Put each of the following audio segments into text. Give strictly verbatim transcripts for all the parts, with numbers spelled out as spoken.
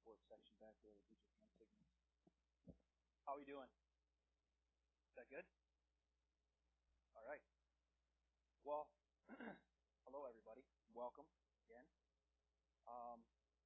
support section back there with your hand signals. How are we doing? Is that good? All right. Well, hello everybody. Welcome again. Um,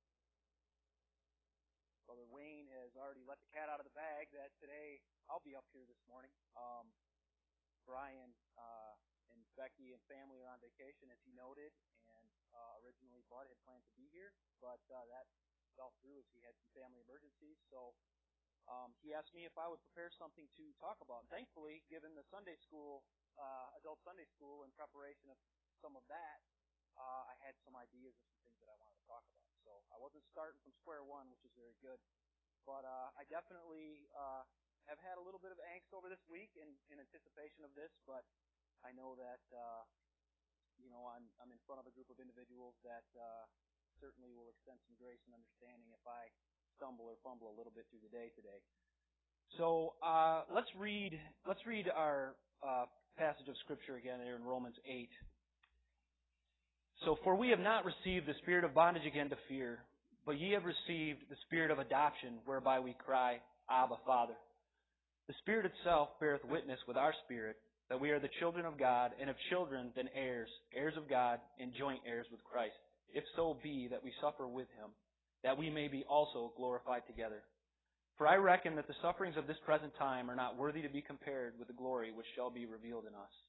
Brother Wayne has already let the cat out of the bag that today I'll be up here this morning. Um, Brian uh, and Becky and family are on vacation, as he noted, and uh, originally Bud had planned to be here, but uh, that fell through as he had some family emergencies. So um, he asked me if I would prepare something to talk about. Thankfully, given the Sunday school, uh, adult Sunday school, in preparation of some of that, uh, I had some ideas of some things that I wanted to talk about. So I wasn't starting from square one, which is very good. But uh, I definitely uh, have had a little bit of angst over this week in, in anticipation of this, but I know that uh, you know I'm I'm in front of a group of individuals that uh, certainly will extend some grace and understanding if I stumble or fumble a little bit through the day today. So uh, let's read let's read our uh, passage of Scripture again here in Romans eight. So, for we have not received the spirit of bondage again to fear, but ye have received the spirit of adoption, whereby we cry, Abba, Father. The Spirit itself beareth witness with our spirit that we are the children of God, and if children, then heirs, heirs of God, and joint heirs with Christ, if so be that we suffer with Him, that we may be also glorified together. For I reckon that the sufferings of this present time are not worthy to be compared with the glory which shall be revealed in us.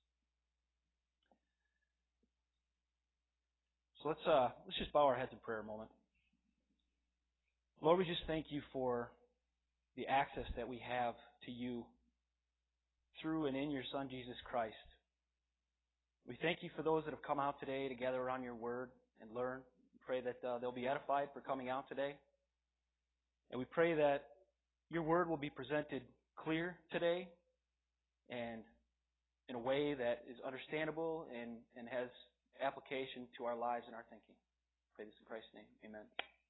So let's uh, let's just bow our heads in prayer a moment. Lord, we just thank you for the access that we have to you through and in your Son, Jesus Christ. We thank you for those that have come out today to gather around your word and learn. We pray that uh, they'll be edified for coming out today. And we pray that your word will be presented clear today and in a way that is understandable and, and has application to our lives and our thinking. I pray this in Christ's name. Amen.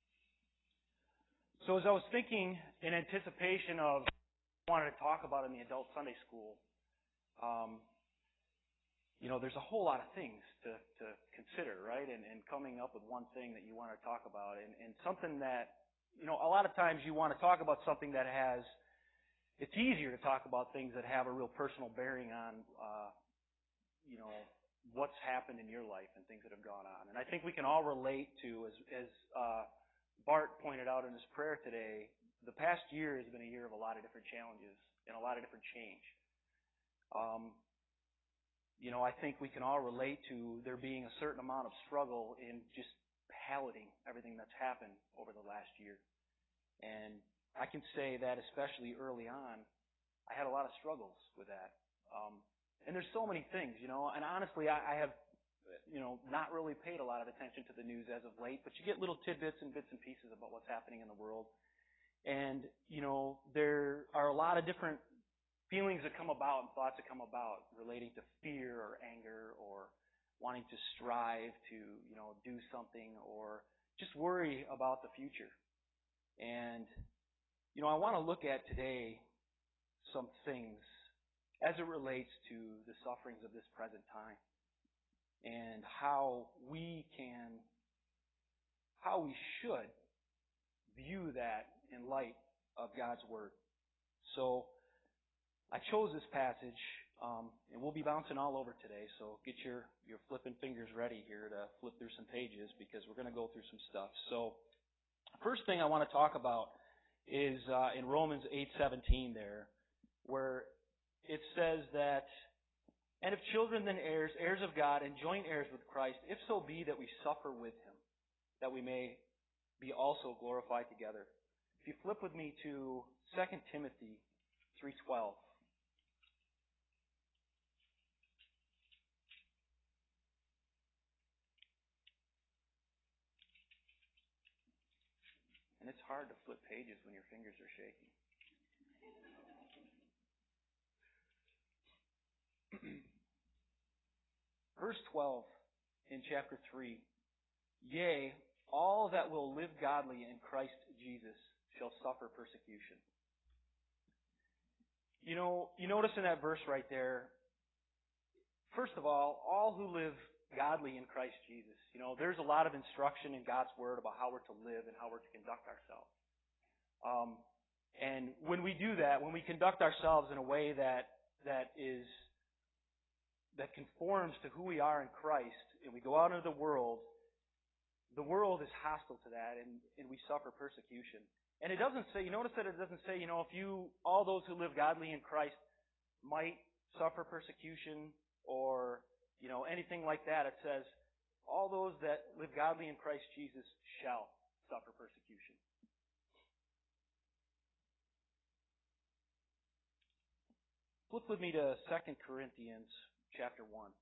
So as I was thinking in anticipation of what I wanted to talk about in the adult Sunday school, um, you know, there's a whole lot of things to, to consider, right? And, and coming up with one thing that you want to talk about. And, and something that, you know, a lot of times you want to talk about something that has, it's easier to talk about things that have a real personal bearing on, uh, you know, what's happened in your life and things that have gone on. And I think we can all relate to, as, as uh, Bart pointed out in his prayer today, the past year has been a year of a lot of different challenges and a lot of different change. Um, you know, I think we can all relate to there being a certain amount of struggle in just palating everything that's happened over the last year. And I can say that especially early on, I had a lot of struggles with that. Um, And there's so many things, you know, and honestly, I, I have, you know, not really paid a lot of attention to the news as of late, but you get little tidbits and bits and pieces about what's happening in the world. And, you know, there are a lot of different feelings that come about and thoughts that come about relating to fear or anger or wanting to strive to, you know, do something or just worry about the future. And, you know, I want to look at today some things as it relates to the sufferings of this present time and how we can, how we should view that in light of God's Word. So I chose this passage, um, and we'll be bouncing all over today, so get your, your flipping fingers ready here to flip through some pages because we're going to go through some stuff. So first thing I want to talk about is uh, in Romans eight seventeen there, where it says that, and if children then heirs, heirs of God, and joint heirs with Christ, if so be that we suffer with Him, that we may be also glorified together. If you flip with me to Second Timothy three twelve. And it's hard to flip pages when your fingers are shaking. Verse twelve in chapter three. Yea, all that will live godly in Christ Jesus shall suffer persecution. You know, you notice in that verse right there, first of all, all who live godly in Christ Jesus. You know, there's a lot of instruction in God's Word about how we're to live and how we're to conduct ourselves. Um, and when we do that, when we conduct ourselves in a way that that is that conforms to who we are in Christ, and we go out into the world, the world is hostile to that, and, and we suffer persecution. And it doesn't say, you notice that it doesn't say, you know, if you, all those who live godly in Christ might suffer persecution or, you know, anything like that. It says, all those that live godly in Christ Jesus shall suffer persecution. Flip with me to Second Corinthians chapter one.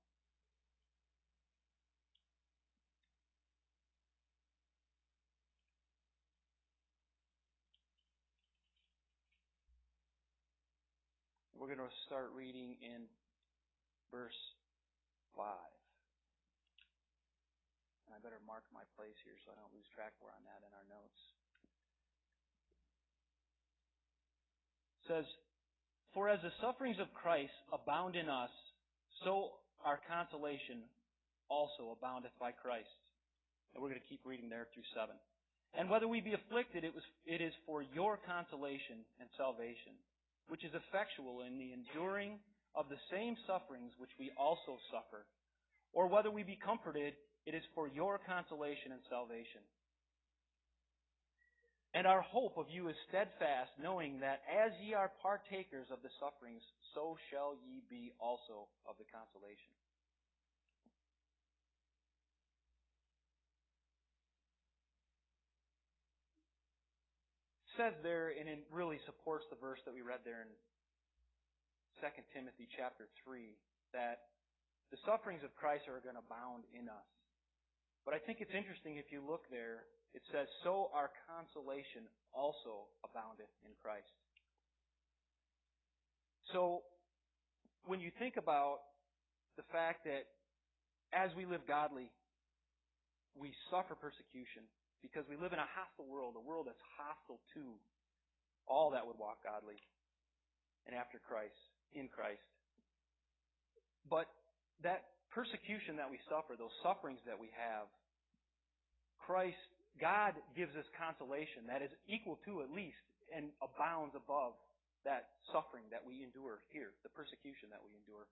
We're going to start reading in verse five. And I better mark my place here so I don't lose track where I'm at in our notes. It says, "For as the sufferings of Christ abound in us, so our consolation also aboundeth by Christ." And we're going to keep reading there through seven. "And whether we be afflicted, it was it is for your consolation and salvation, which is effectual in the enduring of the same sufferings which we also suffer. Or whether we be comforted, it is for your consolation and salvation. And our hope of you is steadfast, knowing that as ye are partakers of the sufferings, so shall ye be also of the consolation." It says there, and it really supports the verse that we read there in Second Timothy chapter three, that the sufferings of Christ are going to abound in us. But I think it's interesting if you look there, it says, "So our consolation also aboundeth in Christ." So, when you think about the fact that as we live godly, we suffer persecution because we live in a hostile world, a world that's hostile to all that would walk godly and after Christ, in Christ. But that persecution that we suffer, those sufferings that we have, Christ, God gives us consolation that is equal to at least and abounds above that suffering that we endure here, the persecution that we endure.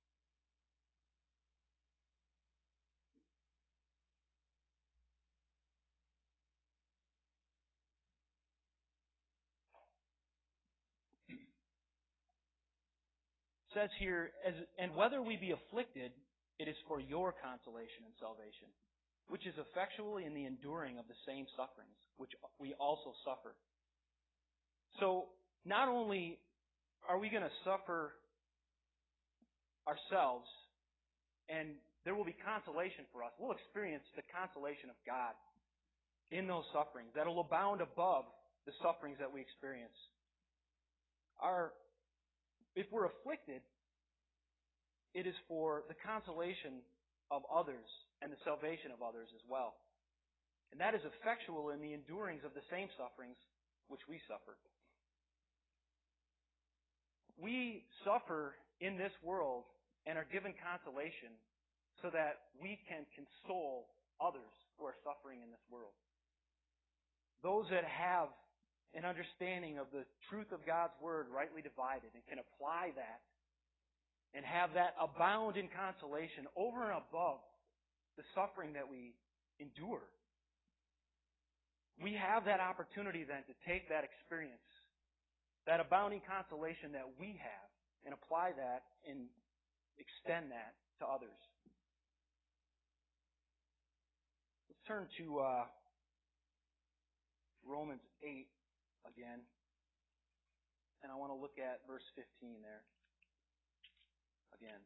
It says here, as, "And whether we be afflicted, it is for your consolation and salvation, which is effectual in the enduring of the same sufferings, which we also suffer." So, not only are we going to suffer ourselves, and there will be consolation for us, we'll experience the consolation of God in those sufferings that will abound above the sufferings that we experience. Our, if we're afflicted, it is for the consolation of others and the salvation of others as well. And that is effectual in the endurings of the same sufferings which we suffer. We suffer in this world and are given consolation so that we can console others who are suffering in this world. Those that have an understanding of the truth of God's Word rightly divided and can apply that and have that abound in consolation over and above the suffering that we endure. We have that opportunity then to take that experience, that abounding consolation that we have, and apply that and extend that to others. Let's turn to uh, Romans eight again. And I want to look at verse fifteen there again.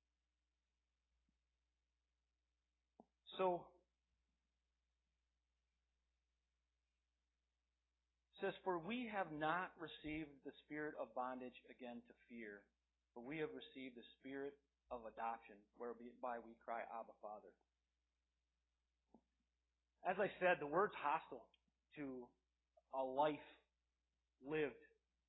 So, it says, "For we have not received the spirit of bondage again to fear, for we have received the spirit of adoption, whereby we cry, Abba, Father." As I said, the word's hostile to a life lived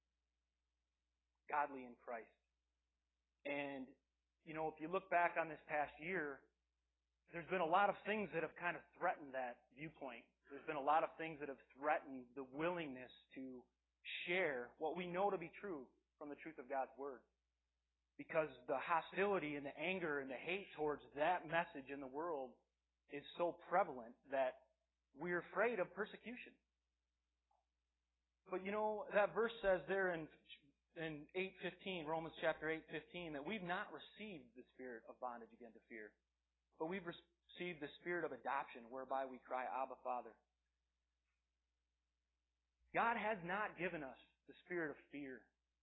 godly in Christ. And, you know, if you look back on this past year, there's been a lot of things that have kind of threatened that viewpoint There's been a lot of things that have threatened the willingness to share what we know to be true from the truth of God's Word. Because the hostility and the anger and the hate towards that message in the world is so prevalent that we're afraid of persecution. But you know, that verse says there in in eight fifteen, Romans chapter eight fifteen, that we've not received the spirit of bondage again to fear, but we've received the spirit of adoption, whereby we cry, Abba, Father. God has not given us the spirit of fear.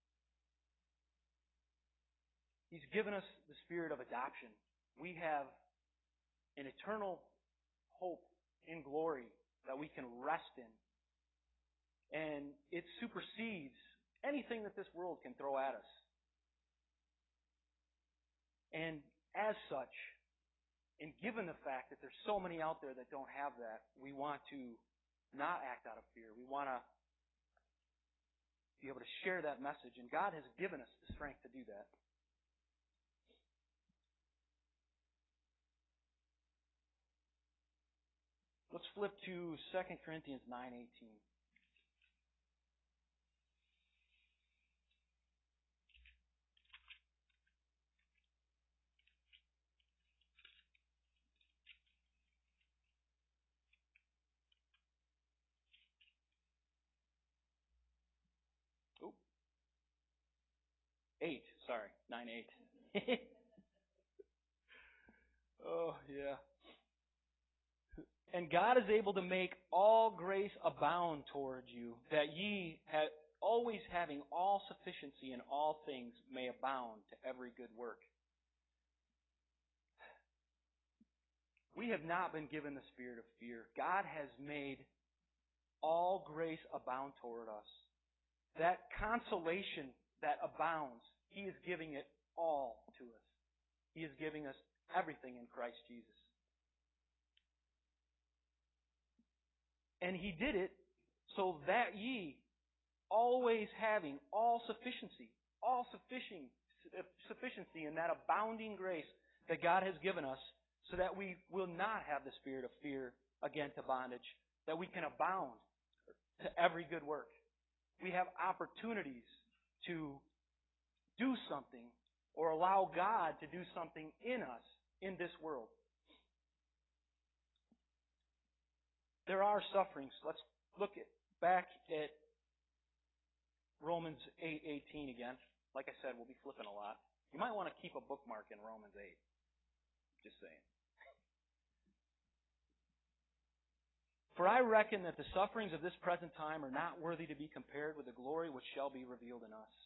He's given us the spirit of adoption. We have an eternal hope in glory that we can rest in. And it supersedes anything that this world can throw at us. And as such, and given the fact that there's so many out there that don't have that, we want to not act out of fear. We want to be able to share that message. And God has given us the strength to do that. Let's flip to Second Corinthians nine eighteen. Oh. Eight, sorry, nine eight. Oh, yeah. And God is able to make all grace abound towards you, that ye, have, always having all sufficiency in all things, may abound to every good work. We have not been given the spirit of fear. God has made all grace abound toward us. That consolation that abounds, He is giving it all to us. He is giving us everything in Christ Jesus. And He did it so that ye, always having all sufficiency, all sufficient, sufficiency in that abounding grace that God has given us, so that we will not have the spirit of fear again to bondage, that we can abound to every good work. We have opportunities to do something or allow God to do something in us in this world. There are sufferings. Let's look at, back at Romans eight eighteen again. Like I said, we'll be flipping a lot. You might want to keep a bookmark in Romans eight. Just saying. For I reckon that the sufferings of this present time are not worthy to be compared with the glory which shall be revealed in us.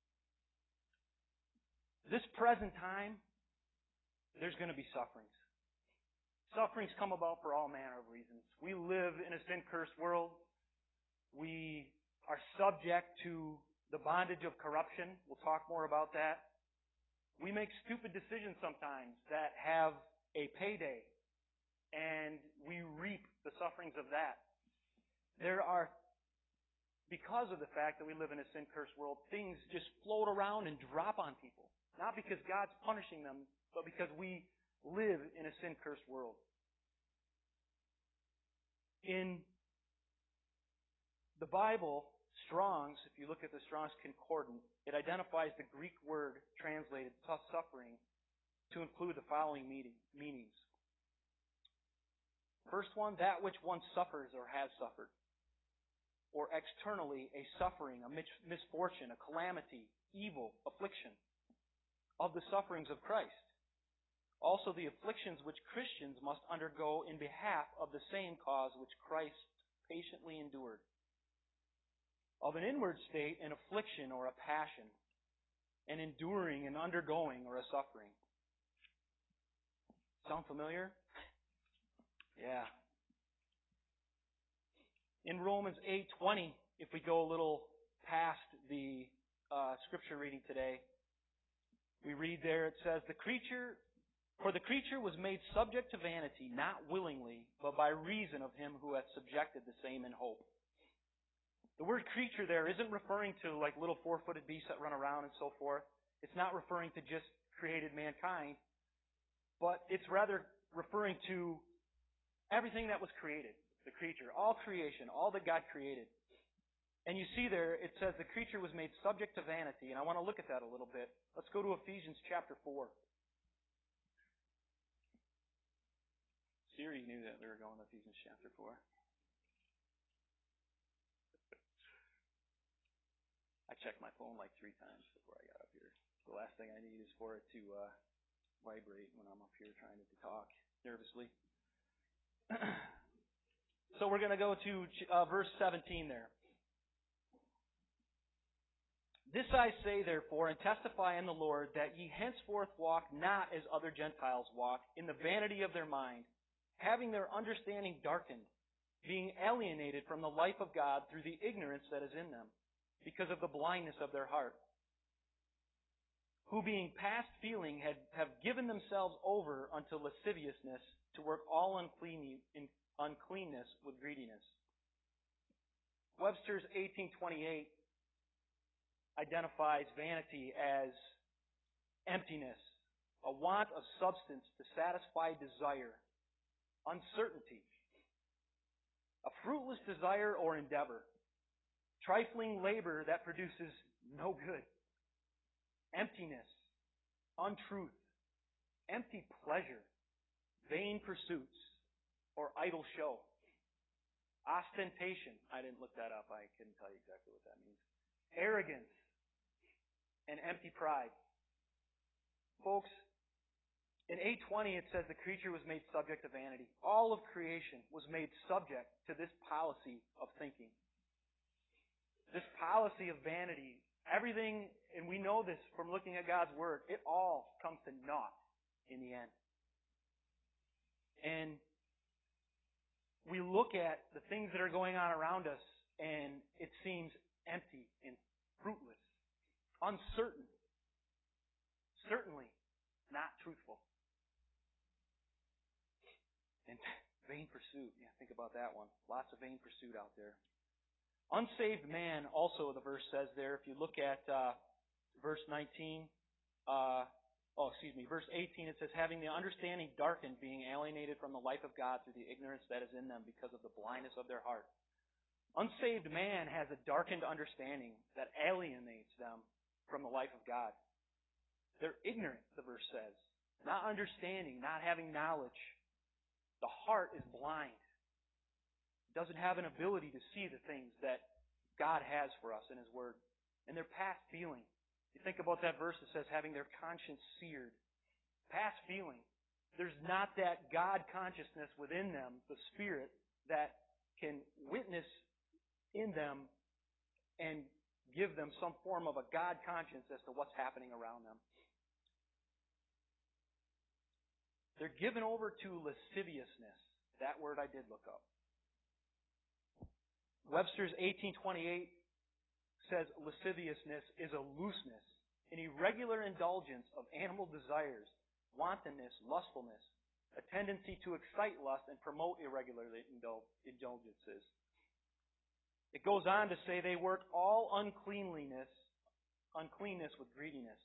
This present time, there's going to be sufferings. Sufferings come about for all manner of reasons. We live in a sin-cursed world. We are subject to the bondage of corruption. We'll talk more about that. We make stupid decisions sometimes that have a payday, and we reap the sufferings of that. There are, because of the fact that we live in a sin-cursed world, things just float around and drop on people. Not because God's punishing them, but because we live in a sin-cursed world. In the Bible, Strong's, if you look at the Strong's Concordant, it identifies the Greek word translated suffering to include the following meanings. First one, that which one suffers or has suffered. Or externally, a suffering, a misfortune, a calamity, evil, affliction of the sufferings of Christ. Also the afflictions which Christians must undergo in behalf of the same cause which Christ patiently endured. Of an inward state, an affliction or a passion, an enduring, an undergoing, or a suffering. Sound familiar? Yeah. In Romans eight twenty, if we go a little past the uh, scripture reading today, we read there, it says, the creature, for the creature was made subject to vanity, not willingly, but by reason of Him who hath subjected the same in hope. The word creature there isn't referring to like little four-footed beasts that run around and so forth. It's not referring to just created mankind, but it's rather referring to everything that was created. the creature, all creation, all that God created. And you see there, it says the creature was made subject to vanity. And I want to look at that a little bit. Let's go to Ephesians chapter four. Siri knew that we were going to Ephesians chapter four. I checked my phone like three times before I got up here. The last thing I need is for it to uh, vibrate when I'm up here trying to talk nervously. So we're going to go to uh, verse seventeen there. This I say, therefore, and testify in the Lord, that ye henceforth walk not as other Gentiles walk, in the vanity of their mind, having their understanding darkened, being alienated from the life of God through the ignorance that is in them, because of the blindness of their heart, who being past feeling had, have given themselves over unto lasciviousness, to work all unclean, in, uncleanness with greediness. Webster's eighteen twenty-eight identifies vanity as emptiness, a want of substance to satisfy desire, uncertainty, a fruitless desire or endeavor, trifling labor that produces no good, emptiness, untruth, empty pleasure, vain pursuits, or idle show, ostentation. I didn't look that up. I couldn't tell you exactly what that means. Arrogance and empty pride. Folks, in eight twenty it says the creature was made subject to vanity. All of creation was made subject to this policy of thinking. This policy of vanity. Everything, and we know this from looking at God's Word, it all comes to naught in the end. And we look at the things that are going on around us, and it seems empty and fruitless, uncertain, certainly not truthful. And vain pursuit. Yeah, think about that one. Lots of vain pursuit out there. Unsaved man, also the verse says there, if you look at uh, verse nineteen, uh, oh, excuse me, verse eighteen, it says, having the understanding darkened, being alienated from the life of God through the ignorance that is in them because of the blindness of their heart. Unsaved man has a darkened understanding that alienates them from the life of God. They're ignorant, the verse says. Not understanding, not having knowledge. The heart is blind. It doesn't have an ability to see the things that God has for us in His Word. And they're past feeling. You think about that verse that says having their conscience seared. Past feeling. There's not that God consciousness within them, the Spirit, that can witness in them and give them some form of a God conscience as to what's happening around them. They're given over to lasciviousness. That word I did look up. Webster's eighteen twenty-eight says lasciviousness is a looseness, an irregular indulgence of animal desires, wantonness, lustfulness, a tendency to excite lust and promote irregular indulgences. It goes on to say they work all uncleanliness, uncleanness with greediness.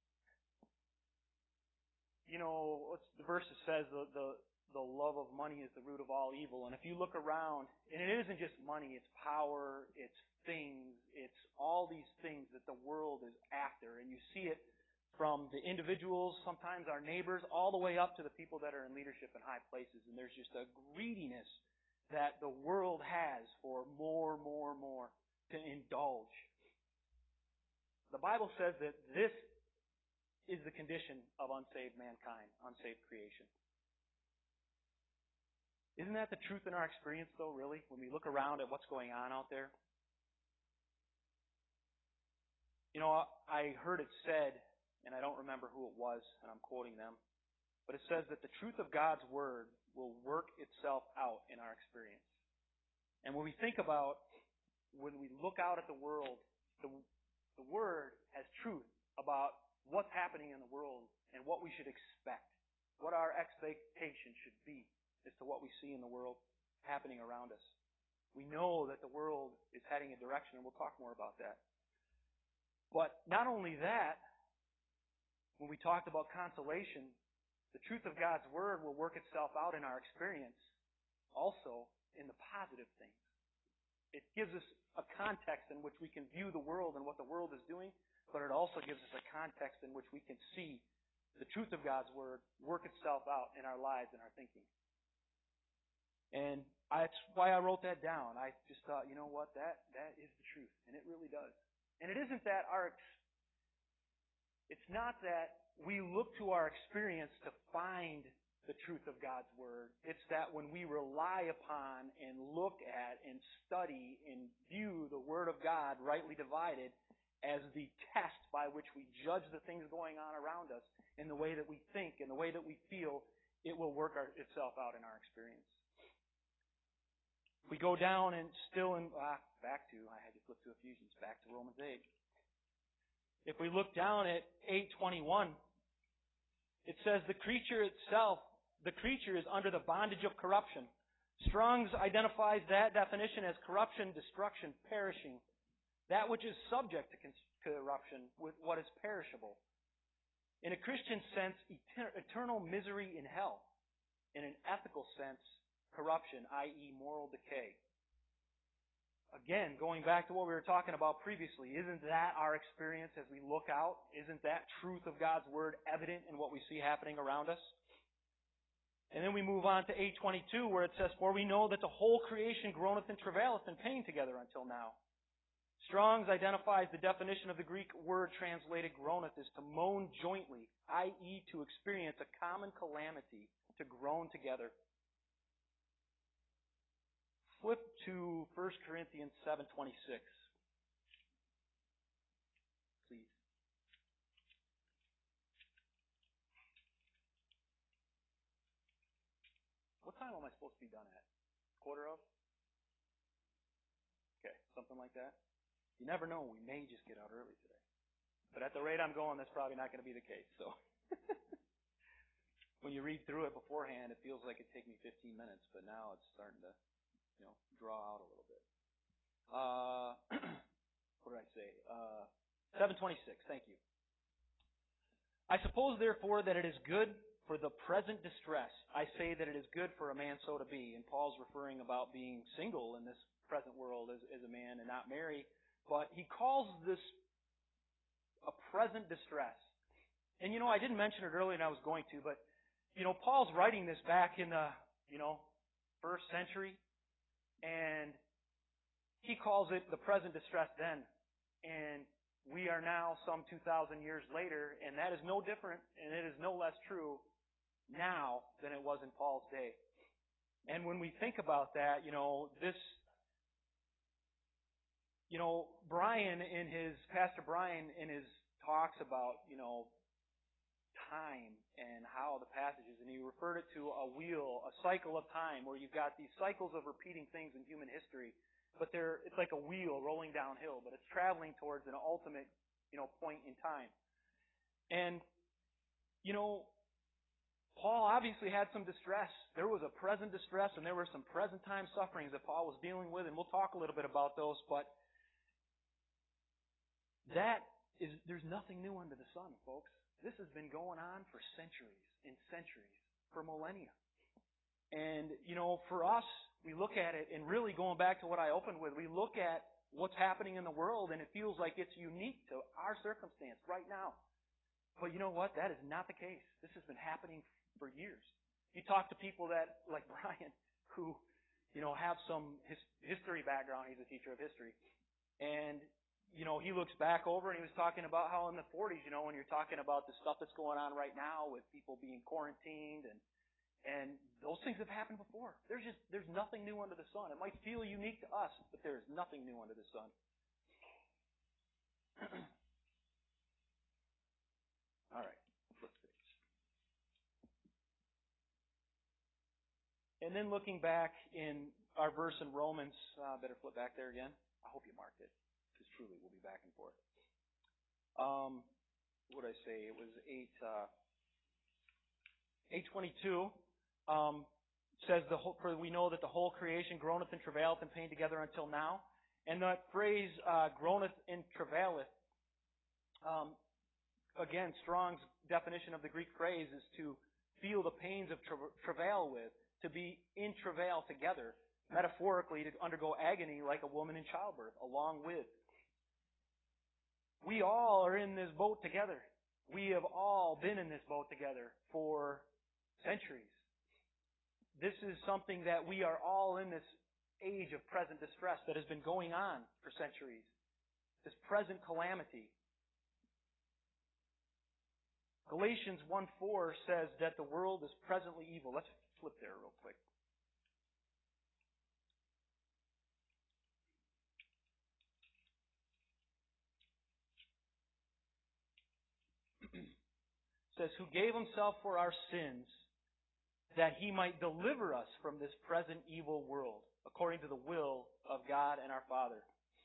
You know, what's the verse that says the, the the love of money is the root of all evil. And if you look around, and it isn't just money, it's power, it's things, it's all these things that the world is after. And you see it from the individuals, sometimes our neighbors, all the way up to the people that are in leadership in high places. And there's just a greediness that the world has for more, more, more to indulge. The Bible says that this is the condition of unsaved mankind, unsaved creation. Isn't that the truth in our experience, though, really, when we look around at what's going on out there? You know, I heard it said, and I don't remember who it was, and I'm quoting them, but it says that the truth of God's Word will work itself out in our experience. And when we think about, when we look out at the world, the, the Word has truth about what's happening in the world and what we should expect, what our expectation should be as to what we see in the world happening around us. We know that the world is heading a direction, and we'll talk more about that. But not only that, when we talked about consolation, the truth of God's Word will work itself out in our experience also in the positive things. It gives us a context in which we can view the world and what the world is doing, but it also gives us a context in which we can see the truth of God's Word work itself out in our lives and our thinking. And I, that's why I wrote that down. I just thought, you know what, that that is the truth, and it really does. And it isn't that our, it's not that we look to our experience to find the truth of God's Word. It's that when we rely upon and look at and study and view the Word of God rightly divided as the test by which we judge the things going on around us in the way that we think and the way that we feel, it will work our, itself out in our experience. We go down and still in, ah, back to, I had to flip to Ephesians, back to Romans eight. If we look down at eight twenty-one, it says the creature itself, the creature is under the bondage of corruption. Strong's identifies that definition as corruption, destruction, perishing. That which is subject to corruption with what is perishable. In a Christian sense, eternal misery in hell. In an ethical sense, corruption, that is moral decay. Again, going back to what we were talking about previously, isn't that our experience as we look out? Isn't that truth of God's Word evident in what we see happening around us? And then we move on to eight twenty-two where it says, for we know that the whole creation groaneth and travaileth in pain together until now. Strong's identifies the definition of the Greek word translated groaneth is to moan jointly, that is to experience a common calamity, to groan together. Flip to First Corinthians seven twenty-six. Please. What time am I supposed to be done at? Quarter of? Okay, something like that. You never know, we may just get out early today. But at the rate I'm going, that's probably not going to be the case. So when you read through it beforehand, it feels like it'd take me fifteen minutes, but now it's starting to, you know, draw out a little bit. Uh, what did I say? Uh, seven twenty-six, thank you. I suppose, therefore, that it is good for the present distress. I say that it is good for a man so to be. And Paul's referring about being single in this present world as, as a man and not married. But he calls this a present distress. And, you know, I didn't mention it earlier and I was going to, but, you know, Paul's writing this back in the, you know, first century. And he calls it the present distress then. And we are now some two thousand years later, and that is no different, and it is no less true now than it was in Paul's day. And when we think about that, you know, this, you know, Brian in his, Pastor Brian in his talks about, you know, time and how the passages, and he referred it to a wheel, a cycle of time, where you've got these cycles of repeating things in human history, but they're, it's like a wheel rolling downhill, but it's traveling towards an ultimate, you know, point in time. And, you know, Paul obviously had some distress. There was a present distress and there were some present time sufferings that Paul was dealing with, and we'll talk a little bit about those, but that is, there's nothing new under the sun, folks. This has been going on for centuries and centuries, for millennia. And, you know, for us, we look at it, and really going back to what I opened with, we look at what's happening in the world, and it feels like it's unique to our circumstance right now. But you know what? That is not the case. This has been happening for years. You talk to people that, like Brian, who, you know, have some his, history background. He's a teacher of history. And, you know, he looks back over and he was talking about how in the forties, you know, when you're talking about the stuff that's going on right now with people being quarantined and and those things have happened before. There's just there's nothing new under the sun. It might feel unique to us, but there is nothing new under the sun. All right, flip page. And then looking back in our verse in Romans, uh, better flip back there again. I hope you marked it, because truly we'll be back and forth. Um, what did I say? It was eight uh, eight twenty two. Um, says the whole, for we know that the whole creation groaneth and travaileth in pain together until now. And that phrase uh, groaneth and travaileth. Um, again, Strong's definition of the Greek phrase is to feel the pains of tra- travail with, to be in travail together, metaphorically to undergo agony like a woman in childbirth, along with. We all are in this boat together. We have all been in this boat together for centuries. This is something that we are all in this age of present distress that has been going on for centuries. This present calamity. Galatians one four says that the world is presently evil. Let's flip there real quick. It says, who gave himself for our sins that he might deliver us from this present evil world, according to the will of God and our Father.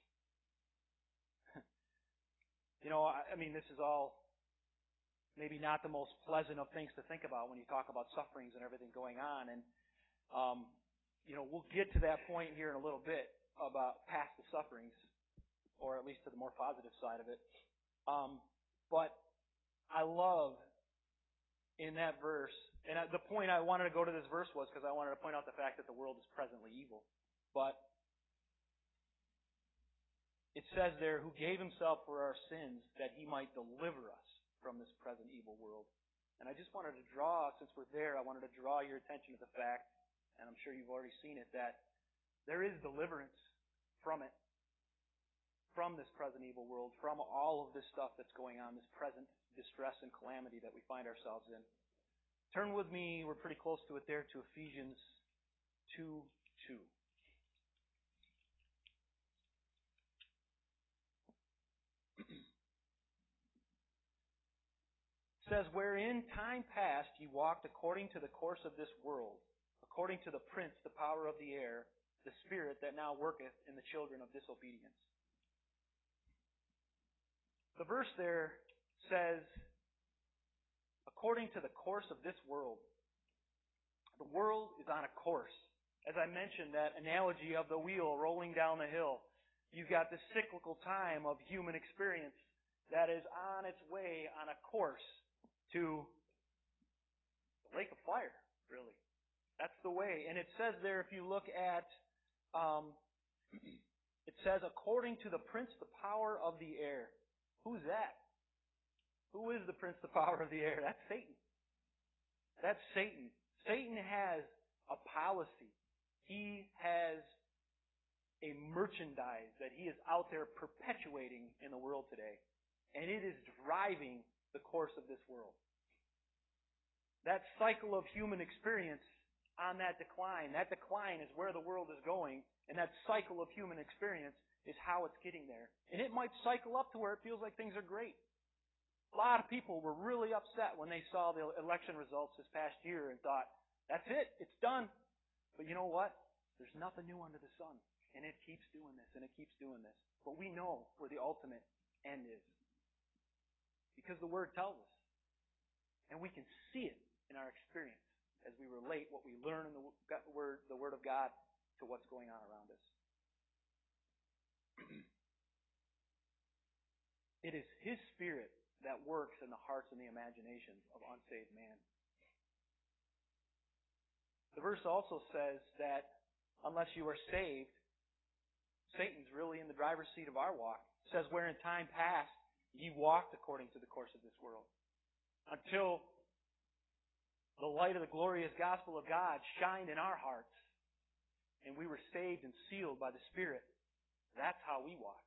You know, I, I mean, this is all maybe not the most pleasant of things to think about when you talk about sufferings and everything going on. And, um, you know, we'll get to that point here in a little bit about past the sufferings, or at least to the more positive side of it. Um, but I love in that verse, and the point I wanted to go to this verse was because I wanted to point out the fact that the world is presently evil. But it says there, who gave himself for our sins that he might deliver us from this present evil world. And I just wanted to draw, since we're there, I wanted to draw your attention to the fact, and I'm sure you've already seen it, that there is deliverance from it, from this present evil world, from all of this stuff that's going on, this present distress and calamity that we find ourselves in. Turn with me, we're pretty close to it there, to Ephesians two two. It says, wherein time past ye walked according to the course of this world, according to the prince, the power of the air, the spirit that now worketh in the children of disobedience. The verse there says, according to the course of this world. The world is on a course. As I mentioned, that analogy of the wheel rolling down the hill. You've got this cyclical time of human experience that is on its way on a course to the lake of fire, really. That's the way. And it says there, if you look at, um, it says, according to the prince, the power of the air. Who's that? Who is the prince, the power of the air? That's Satan. That's Satan. Satan has a policy. He has a merchandise that he is out there perpetuating in the world today. And it is driving the course of this world. That cycle of human experience on that decline, that decline is where the world is going, and that cycle of human experience is how it's getting there. And it might cycle up to where it feels like things are great. A lot of people were really upset when they saw the election results this past year and thought, that's it, it's done. But you know what? There's nothing new under the sun. And it keeps doing this, and it keeps doing this. But we know where the ultimate end is. Because the Word tells us. And we can see it in our experience as we relate what we learn in the Word, the Word of God to what's going on around us. It is His Spirit that works in the hearts and the imaginations of unsaved man. The verse also says that unless you are saved, Satan's really in the driver's seat of our walk. It says, where in time past ye walked according to the course of this world. Until the light of the glorious gospel of God shined in our hearts, and we were saved and sealed by the Spirit. That's how we walked.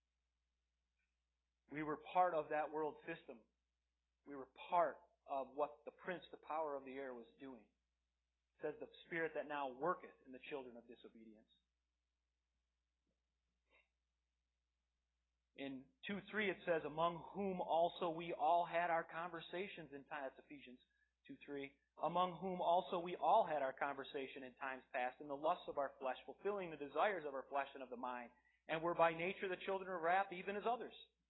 We were part of that world system. We were part of what the prince, the power of the air, was doing. It says the spirit that now worketh in the children of disobedience. In two three it says, among whom also we all had our conversations in time. That's Ephesians two three. Among whom also we all had our conversation in times past in the lusts of our flesh, fulfilling the desires of our flesh and of the mind, and were by nature the children of wrath, even as others.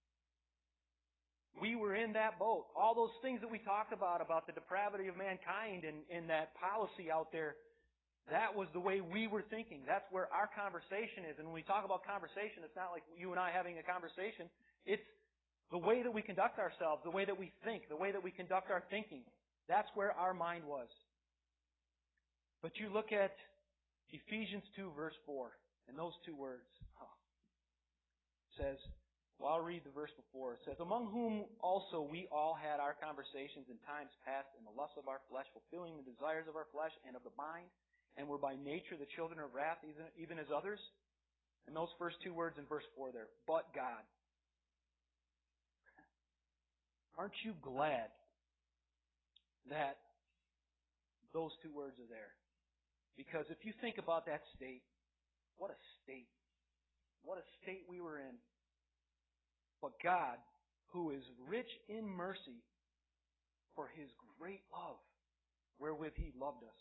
We were in that boat. All those things that we talked about, about the depravity of mankind and, and that policy out there, that was the way we were thinking. That's where our conversation is. And when we talk about conversation, it's not like you and I having a conversation. It's the way that we conduct ourselves, the way that we think, the way that we conduct our thinking. That's where our mind was. But you look at Ephesians two, verse four, and those two words. Huh, it says, well, I'll read the verse before. It says, among whom also we all had our conversations in times past in the lusts of our flesh, fulfilling the desires of our flesh and of the mind, and were by nature the children of wrath, even, even as others. And those first two words in verse four there, but God. Aren't you glad that those two words are there? Because if you think about that state, what a state. What a state we were in. But God, who is rich in mercy, for His great love, wherewith He loved us.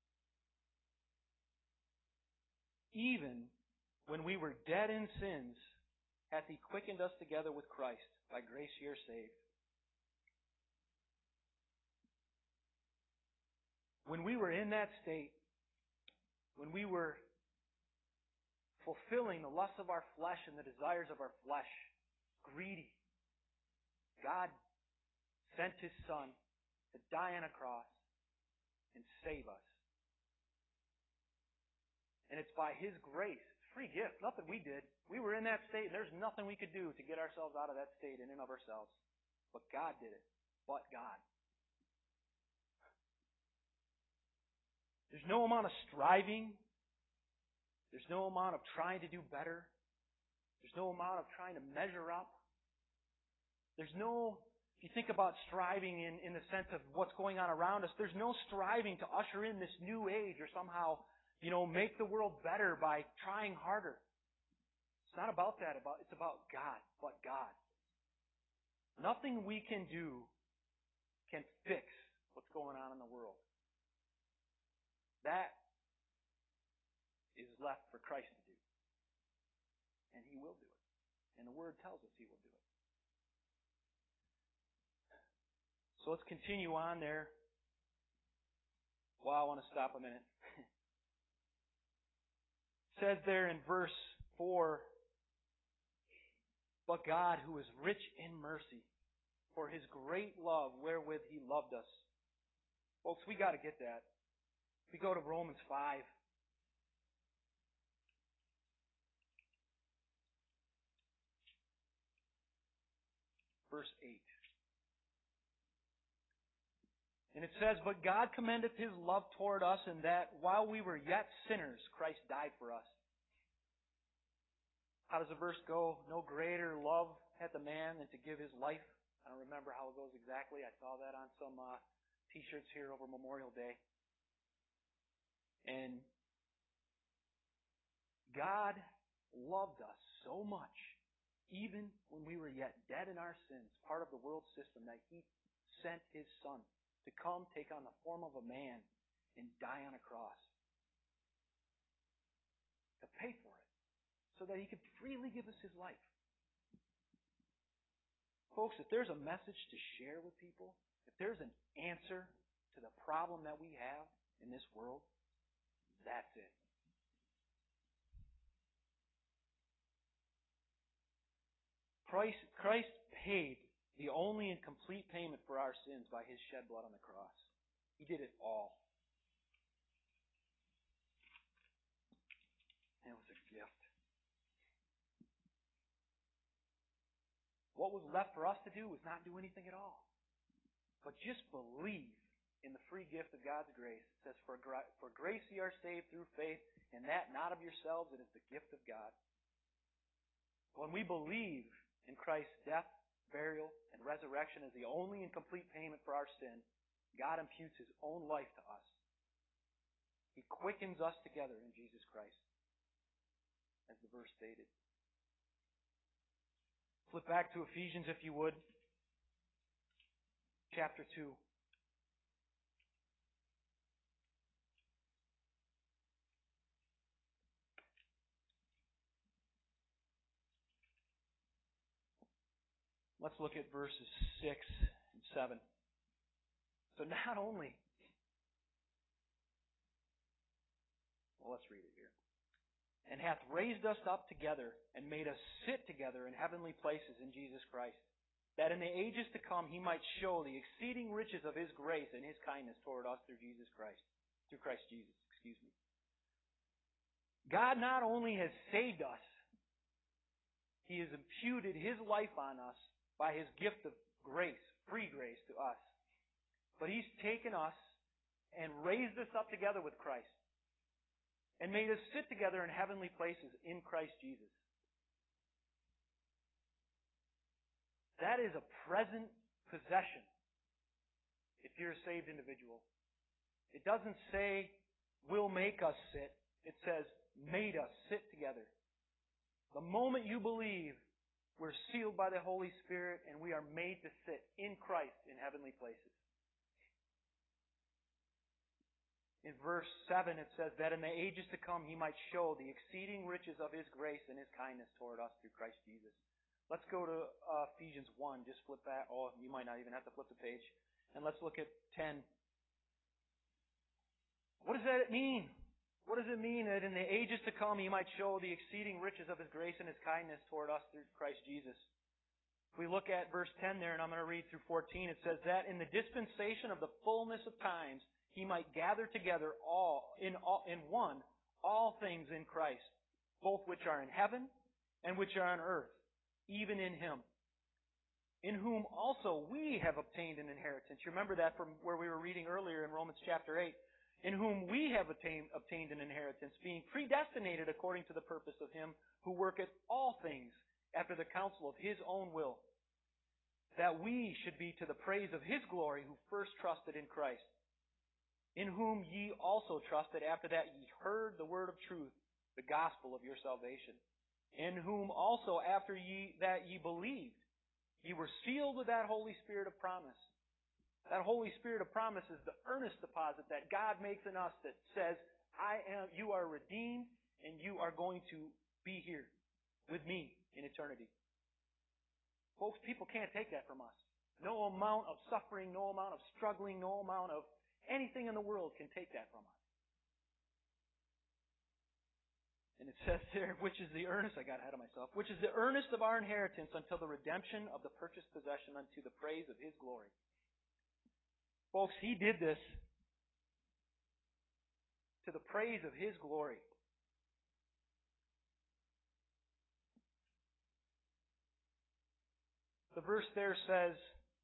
Even when we were dead in sins, hath He quickened us together with Christ. By grace ye are saved. When we were in that state, when we were fulfilling the lusts of our flesh and the desires of our flesh, greedy, God sent His Son to die on a cross and save us. And it's by His grace, free gift, nothing we did. We were in that state and there's nothing we could do to get ourselves out of that state in and of ourselves. But God did it. But God. There's no amount of striving. There's no amount of trying to do better. There's no amount of trying to measure up. There's no, if you think about striving in, in the sense of what's going on around us, there's no striving to usher in this new age or somehow, you know, make the world better by trying harder. It's not about that. About It's about God, but God. Nothing we can do can fix what's going on in the world. That is left for Christ to do. And He will do it. And the Word tells us He will do it. So let's continue on there. Well, I want to stop a minute. It says there in verse four, but God, who is rich in mercy, for His great love wherewith He loved us. Folks, we got to get that. We go to Romans five. Verse eight. And it says, but God commendeth His love toward us in that while we were yet sinners, Christ died for us. How does the verse go? No greater love hath a man than to give his life. I don't remember how it goes exactly. I saw that on some uh, t-shirts here over Memorial Day. And God loved us so much, even when we were yet dead in our sins, part of the world system, that He sent His Son to come take on the form of a man and die on a cross. To pay for it. So that He could freely give us His life. Folks, if there's a message to share with people, if there's an answer to the problem that we have in this world, that's it. Christ, Christ paid the only and complete payment for our sins by His shed blood on the cross. He did it all. And it was a gift. What was left for us to do was not do anything at all. But just believe in the free gift of God's grace. It says, for, gra- for grace ye are saved through faith, and that not of yourselves, it is the gift of God. When we believe in Christ's death, burial, and resurrection as the only and complete payment for our sin, God imputes His own life to us. He quickens us together in Jesus Christ, as the verse stated. Flip back to Ephesians, if you would. Chapter two. Let's look at verses six and seven. So not only... Well, let's read it here. And hath raised us up together and made us sit together in heavenly places in Jesus Christ, that in the ages to come He might show the exceeding riches of His grace and His kindness toward us through Jesus Christ, through Christ Jesus, Excuse me. God not only has saved us, He has imputed His life on us by His gift of grace, free grace to us. But He's taken us and raised us up together with Christ and made us sit together in heavenly places in Christ Jesus. That is a present possession if you're a saved individual. It doesn't say, will make us sit. It says, made us sit together. The moment you believe, we're sealed by the Holy Spirit and we are made to sit in Christ in heavenly places. In verse seven it says that in the ages to come He might show the exceeding riches of His grace and His kindness toward us through Christ Jesus. Let's go to uh, Ephesians one. Just flip back. Oh, you might not even have to flip the page. And let's look at ten. What does that mean? What does it mean that in the ages to come He might show the exceeding riches of His grace and His kindness toward us through Christ Jesus? If we look at verse ten there, and I'm going to read through fourteen, it says that in the dispensation of the fullness of times He might gather together all in all, in one all things in Christ, both which are in heaven and which are on earth, even in Him, in whom also we have obtained an inheritance. You remember that from where we were reading earlier in Romans chapter eight. In whom we have obtained, obtained an inheritance, being predestinated according to the purpose of Him who worketh all things after the counsel of His own will, that we should be to the praise of His glory who first trusted in Christ, in whom ye also trusted after that ye heard the word of truth, the gospel of your salvation, in whom also after ye that ye believed, ye were sealed with that Holy Spirit of promise. That Holy Spirit of promise is the earnest deposit that God makes in us that says, I am, you are redeemed and you are going to be here with me in eternity. Folks, people can't take that from us. No amount of suffering, no amount of struggling, no amount of anything in the world can take that from us. And it says there, which is the earnest, I got ahead of myself, which is the earnest of our inheritance until the redemption of the purchased possession unto the praise of His glory. Folks, He did this to the praise of His glory. The verse there says,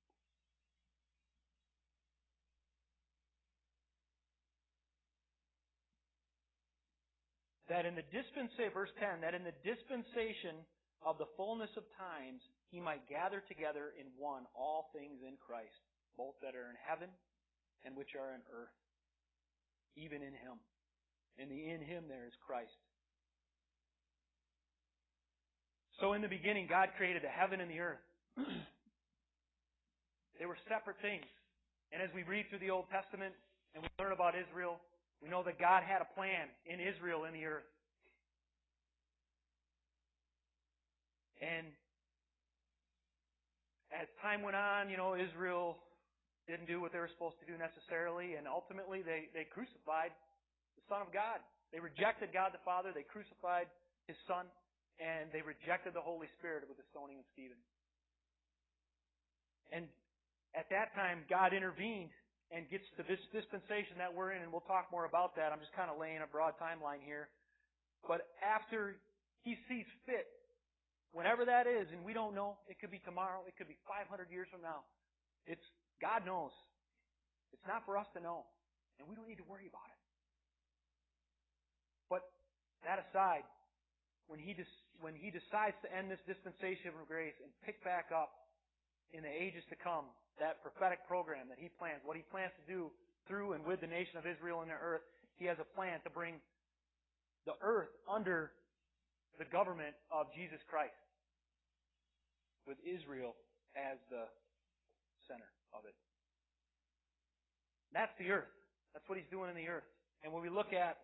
that in the dispensation, verse ten, that in the dispensation of the fullness of times He might gather together in one all things in Christ, both that are in heaven and which are in earth, even in Him. And the in Him there is Christ. So in the beginning, God created the heaven and the earth. They were separate things. And as we read through the Old Testament and we learn about Israel, we know that God had a plan in Israel and the earth. And as time went on, you know, Israel didn't do what they were supposed to do necessarily, and ultimately they, they crucified the Son of God. They rejected God the Father, they crucified His Son, and they rejected the Holy Spirit with the stoning of Stephen. And at that time, God intervened and gets to this dispensation that we're in, and we'll talk more about that. I'm just kind of laying a broad timeline here. But after He sees fit, whenever that is, and we don't know, it could be tomorrow, it could be five hundred years from now. It's God knows. It's not for us to know, and we don't need to worry about it. But that aside, when He des- when He decides to end this dispensation of grace and pick back up in the ages to come, that prophetic program that He plans, what He plans to do through and with the nation of Israel and the earth, He has a plan to bring the earth under the government of Jesus Christ, with Israel as the center of it. That's the earth. That's what He's doing in the earth. And when we look at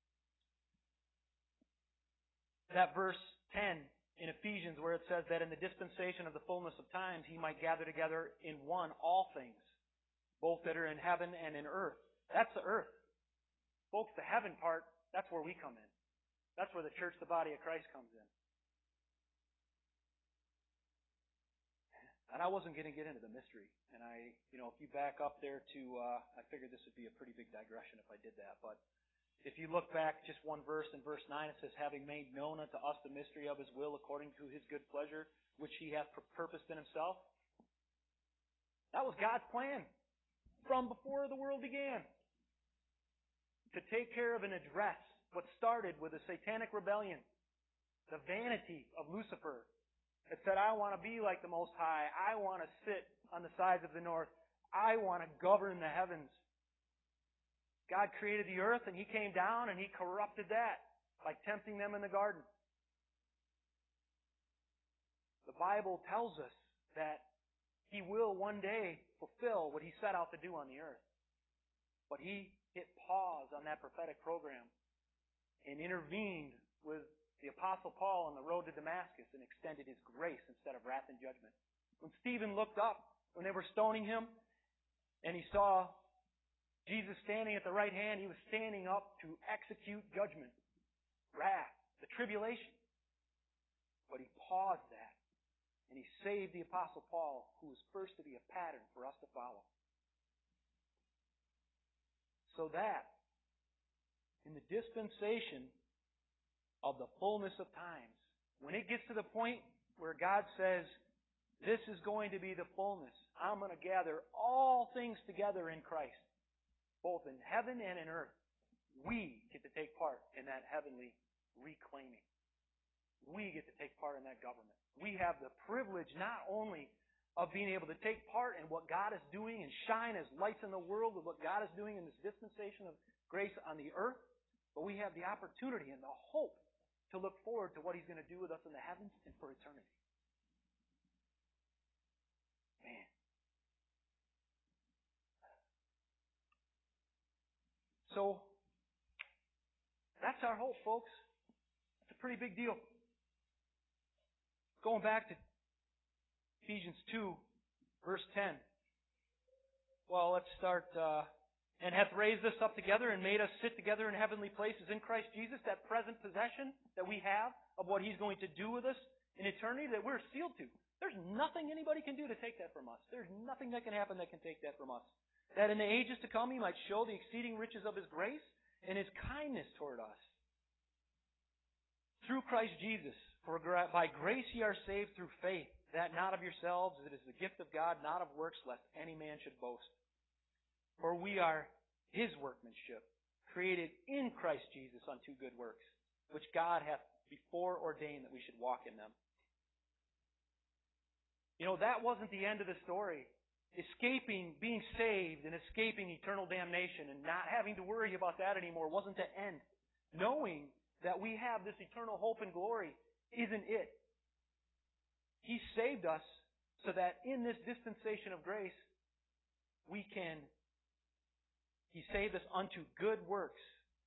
that verse ten in Ephesians where it says that in the dispensation of the fullness of times He might gather together in one all things, both that are in heaven and in earth. That's the earth. Folks, the heaven part, that's where we come in. That's where the church, the body of Christ, comes in. And I wasn't going to get into the mystery. And I, you know, if you back up there to, uh, I figured this would be a pretty big digression if I did that. But If you look back just one verse, in verse nine, it says, having made known unto us the mystery of His will according to His good pleasure, which He hath purposed in Himself. That was God's plan from before the world began. To take care of and address what started with a satanic rebellion, the vanity of Lucifer, that said, I want to be like the Most High. I want to sit on the sides of the north. I want to govern the heavens. God created the earth and He came down and He corrupted that by tempting them in the garden. The Bible tells us that He will one day fulfill what He set out to do on the earth. But He hit pause on that prophetic program and intervened with the Apostle Paul on the road to Damascus and extended His grace instead of wrath and judgment. When Stephen looked up, when they were stoning him, and he saw Jesus standing at the right hand, he was standing up to execute judgment, wrath, the tribulation. But he paused that, and he saved the Apostle Paul, who was first to be a pattern for us to follow. So that, in the dispensation of the fullness of times, when it gets to the point where God says, this is going to be the fullness, I'm going to gather all things together in Christ, both in heaven and in earth, we get to take part in that heavenly reclaiming. We get to take part in that government. We have the privilege not only of being able to take part in what God is doing and shine as lights in the world with what God is doing in this dispensation of grace on the earth, but we have the opportunity and the hope to look forward to what He's going to do with us in the heavens and for eternity. Man. So, that's our hope, folks. It's a pretty big deal. Going back to Ephesians two, verse ten. Well, let's start. Uh, and hath raised us up together and made us sit together in heavenly places in Christ Jesus, that present possession that we have of what He's going to do with us in eternity that we're sealed to. There's nothing anybody can do to take that from us. There's nothing that can happen that can take that from us. That in the ages to come He might show the exceeding riches of His grace and His kindness toward us. Through Christ Jesus, for by grace ye are saved through faith, that not of yourselves, it is the gift of God, not of works, lest any man should boast. For we are His workmanship, created in Christ Jesus unto good works, which God hath before ordained that we should walk in them. You know, that wasn't the end of the story. Escaping, being saved and escaping eternal damnation and not having to worry about that anymore wasn't the end. Knowing that we have this eternal hope and glory isn't it. He saved us so that in this dispensation of grace, we can, He saved us unto good works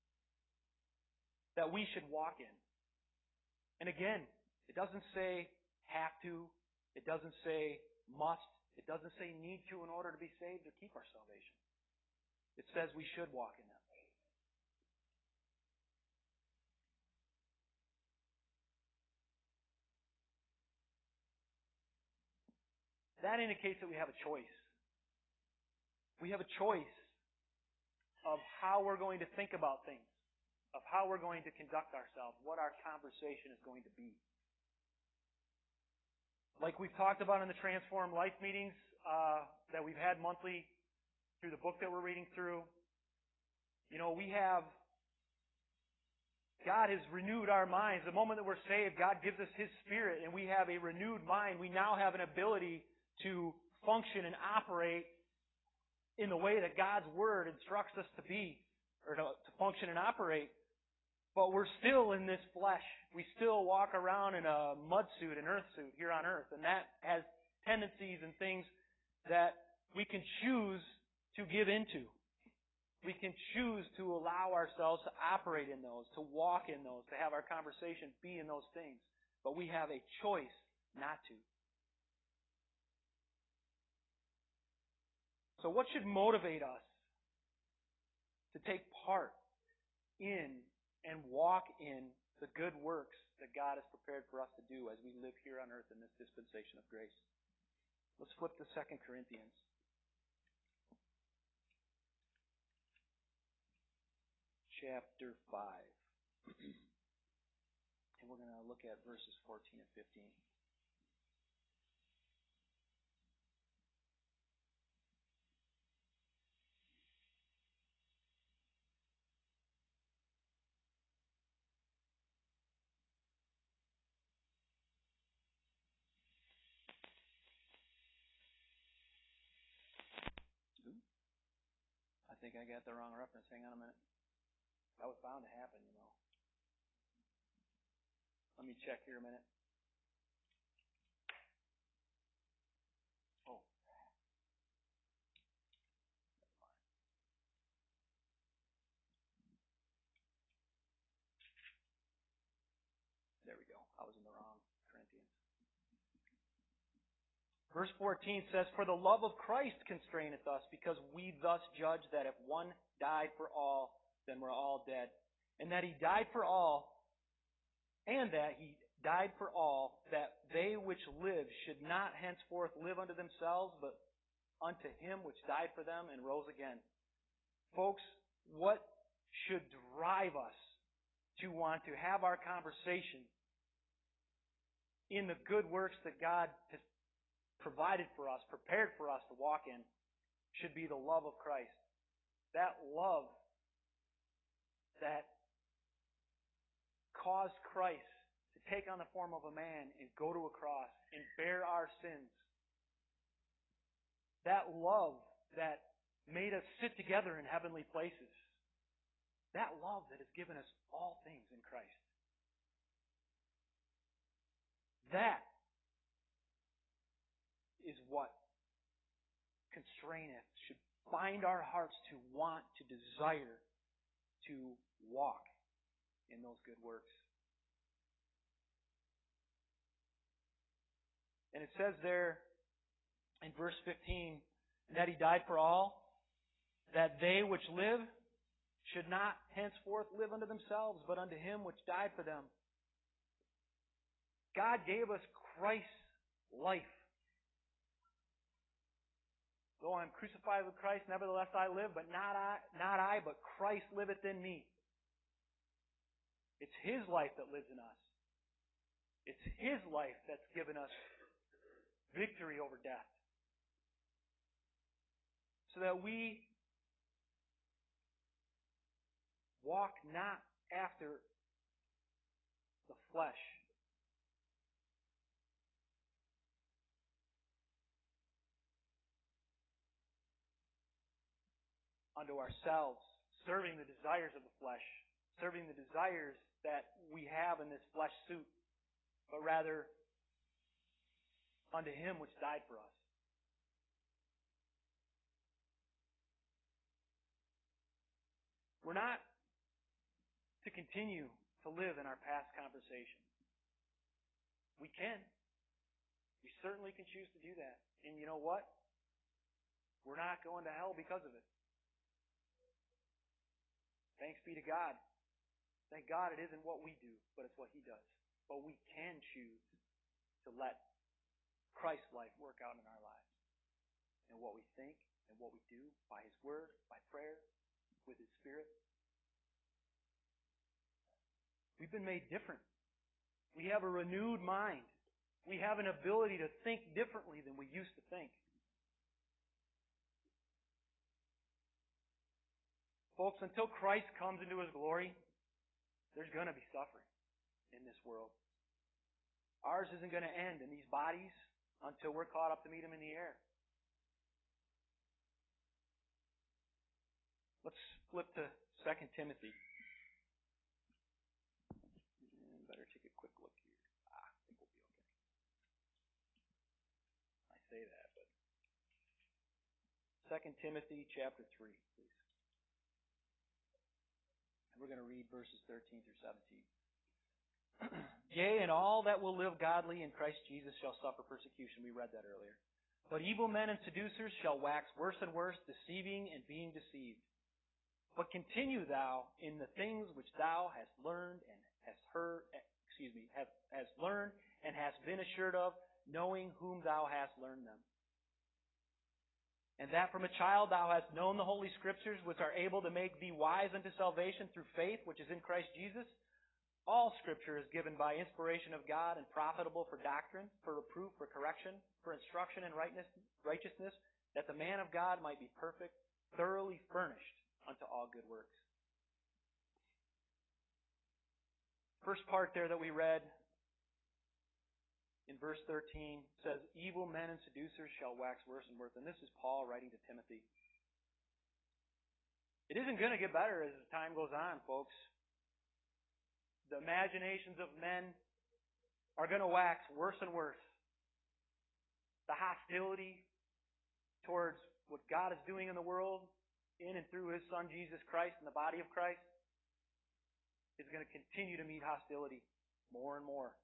that we should walk in. And again, it doesn't say have to, it doesn't say must, it doesn't say need to in order to be saved or keep our salvation. It says we should walk in them. That indicates that we have a choice. We have a choice of how we're going to think about things, of how we're going to conduct ourselves, what our conversation is going to be. Like we've talked about in the Transform Life meetings uh, that we've had monthly through the book that we're reading through, you know, we have, God has renewed our minds. The moment that we're saved, God gives us His Spirit and we have a renewed mind. We now have an ability to function and operate in the way that God's Word instructs us to be, or to, to function and operate. But we're still in this flesh. We still walk around in a mud suit, an earth suit here on earth. And that has tendencies and things that we can choose to give into. We can choose to allow ourselves to operate in those, to walk in those, to have our conversation be in those things. But we have a choice not to. So what should motivate us to take part in and walk in the good works that God has prepared for us to do as we live here on earth in this dispensation of grace? Let's flip to Second Corinthians. chapter five. And we're going to look at verses fourteen and fifteen. I think I got the wrong reference. Hang on a minute. That was bound to happen, you know. Let me check here a minute. Oh. There we go. I was in the wrong Corinthians. Verse fourteen says, "For the love of Christ constraineth us, because we thus judge that if one died for all, then we're all dead. And that He died for all, and that He died for all, that they which live should not henceforth live unto themselves, but unto Him which died for them and rose again." Folks, what should drive us to want to have our conversation in the good works that God has provided for us, prepared for us to walk in, should be the love of Christ. That love that caused Christ to take on the form of a man and go to a cross and bear our sins. That love that made us sit together in heavenly places. That love that has given us all things in Christ. That is what constraineth, should bind our hearts to want, to desire, to walk in those good works. And it says there in verse fifteen that He died for all, that they which live should not henceforth live unto themselves, but unto Him which died for them. God gave us Christ's life. Though I am crucified with Christ, nevertheless I live, but not I, not I, but Christ liveth in me. It's His life that lives in us. It's His life that's given us victory over death. So that we walk not after the flesh, unto ourselves, serving the desires of the flesh, serving the desires that we have in this flesh suit, but rather unto Him which died for us. We're not to continue to live in our past conversation. We can. We certainly can choose to do that. And you know what? We're not going to hell because of it. Thanks be to God. Thank God it isn't what we do, but it's what He does. But we can choose to let Christ's life work out in our lives. And what we think and what we do by His Word, by prayer, with His Spirit. We've been made different. We have a renewed mind. We have an ability to think differently than we used to think. Folks, until Christ comes into His glory, there's going to be suffering in this world. Ours isn't going to end in these bodies until we're caught up to meet Him in the air. Let's flip to Second Timothy. And better take a quick look here. Ah, I think we'll be okay. I say that, but Second Timothy chapter three, please. We're going to read verses thirteen through seventeen. Yea, and all that will live godly in Christ Jesus shall suffer persecution. We read that earlier. But evil men and seducers shall wax worse and worse, deceiving and being deceived. But continue thou in the things which thou hast learned and hast heard, excuse me, have, hast learned and hast been assured of, knowing whom thou hast learned them. And that from a child thou hast known the Holy Scriptures, which are able to make thee wise unto salvation through faith, which is in Christ Jesus. All Scripture is given by inspiration of God and profitable for doctrine, for reproof, for correction, for instruction in righteousness, that the man of God might be perfect, thoroughly furnished unto all good works. First part there that we read in verse thirteen says, evil men and seducers shall wax worse and worse. And this is Paul writing to Timothy. It isn't going to get better as time goes on, folks. The imaginations of men are going to wax worse and worse. The hostility towards what God is doing in the world, in and through His Son Jesus Christ and the body of Christ, is going to continue to meet hostility more and more.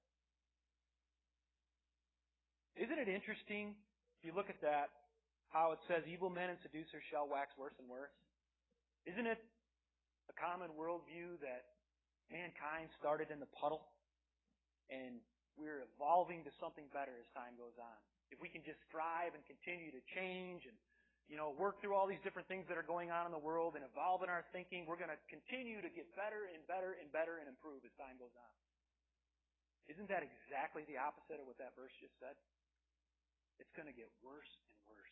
Isn't it interesting, if you look at that, how it says, evil men and seducers shall wax worse and worse? Isn't it a common worldview that mankind started in the puddle and we're evolving to something better as time goes on? If we can just strive and continue to change and, you know, work through all these different things that are going on in the world and evolve in our thinking, we're going to continue to get better and better and better and improve as time goes on. Isn't that exactly the opposite of what that verse just said? It's going to get worse and worse.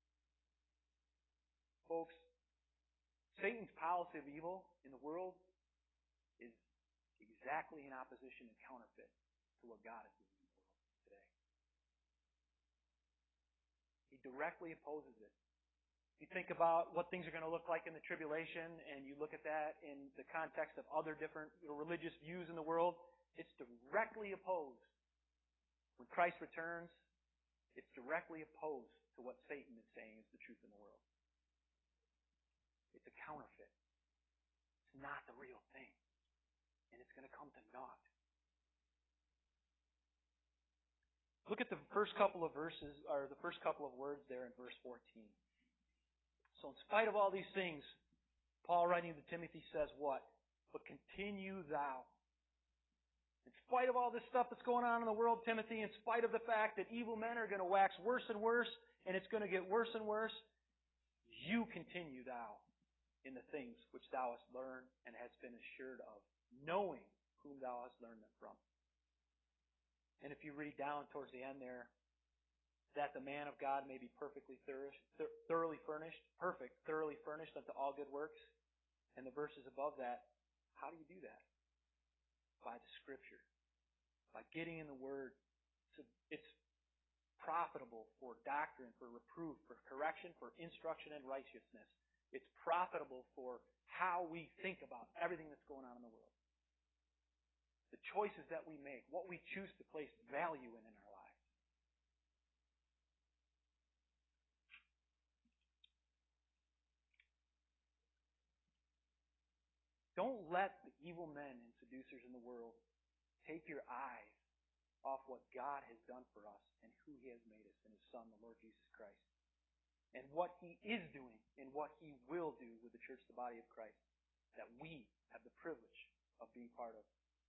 Folks, Satan's policy of evil in the world is exactly in opposition and counterfeit to what God is doing in the world today. He directly opposes it. You think about what things are going to look like in the tribulation, and you look at that in the context of other different religious views in the world, it's directly opposed. When Christ returns, it's directly opposed to what Satan is saying is the truth in the world. It's a counterfeit. It's not the real thing. And it's going to come to naught. Look at the first couple of verses, or the first couple of words there in verse fourteen. So in spite of all these things, Paul writing to Timothy says what? But continue thou. In spite of all this stuff that's going on in the world, Timothy, in spite of the fact that evil men are going to wax worse and worse, and it's going to get worse and worse, you continue thou in the things which thou hast learned and hast been assured of, knowing whom thou hast learned them from. And if you read down towards the end there, that the man of God may be perfectly thoroughly furnished, perfect, thoroughly furnished unto all good works. And the verses above that, how do you do that? By the Scripture. By getting in the Word. It's profitable for doctrine, for reproof, for correction, for instruction in righteousness. It's profitable for how we think about everything that's going on in the world. The choices that we make, what we choose to place value in in our lives. Don't let the evil men and seducers in the world take your eyes off what God has done for us and who He has made us in His Son, the Lord Jesus Christ. And what He is doing and what He will do with the church, the body of Christ, that we have the privilege of being part of.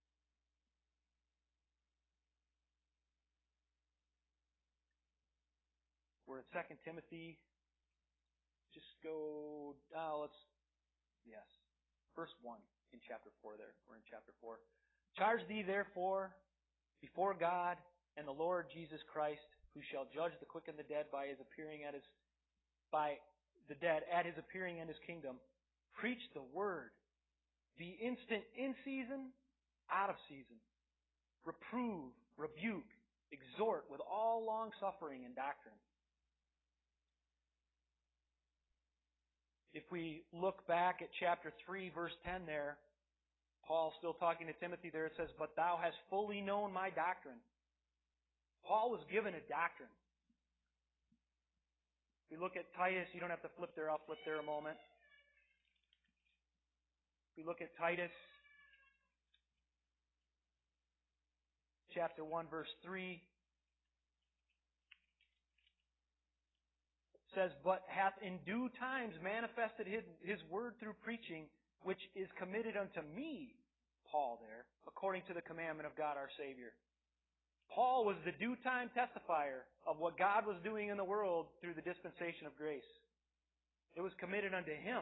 We're in Second Timothy. Just go, oh, let's, yes. Verse one in chapter four there. We're in chapter four. Charge thee therefore before God and the Lord Jesus Christ, who shall judge the quick and the dead by his appearing at his by the dead at his appearing in his kingdom. Preach the word. Be instant in season, out of season. Reprove, rebuke, exhort with all long suffering and doctrine. If we look back at chapter three, verse ten there, Paul still talking to Timothy there, it says, but thou hast fully known my doctrine. Paul was given a doctrine. If we look at Titus, you don't have to flip there, I'll flip there a moment. If we look at Titus, chapter one, verse three, says, but hath in due times manifested his, his word through preaching, which is committed unto me, Paul there, according to the commandment of God our Savior. Paul was the due time testifier of what God was doing in the world through the dispensation of grace It was committed unto him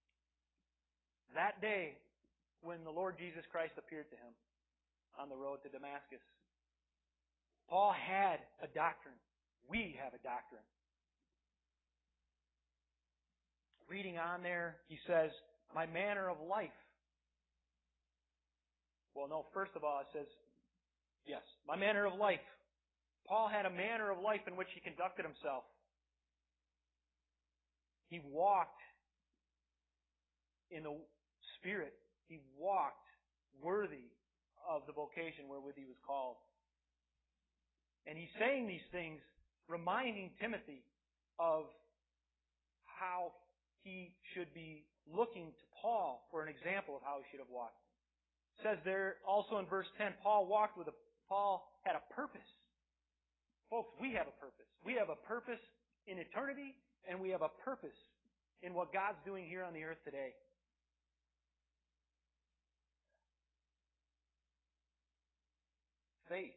that day when the Lord Jesus Christ appeared to him on the road to Damascus. Paul had a doctrine. We have a doctrine. Reading on there, he says, my manner of life. Well, no, first of all, it says, yes, my manner of life. Paul had a manner of life in which he conducted himself. He walked in the Spirit. He walked worthy of the vocation wherewith he was called. And he's saying these things, reminding Timothy of how he should be looking to Paul for an example of how he should have walked. It says there also in verse ten, Paul walked with a, Paul had a purpose. Folks, we have a purpose. We have a purpose in eternity, and we have a purpose in what God's doing here on the earth today. Faith.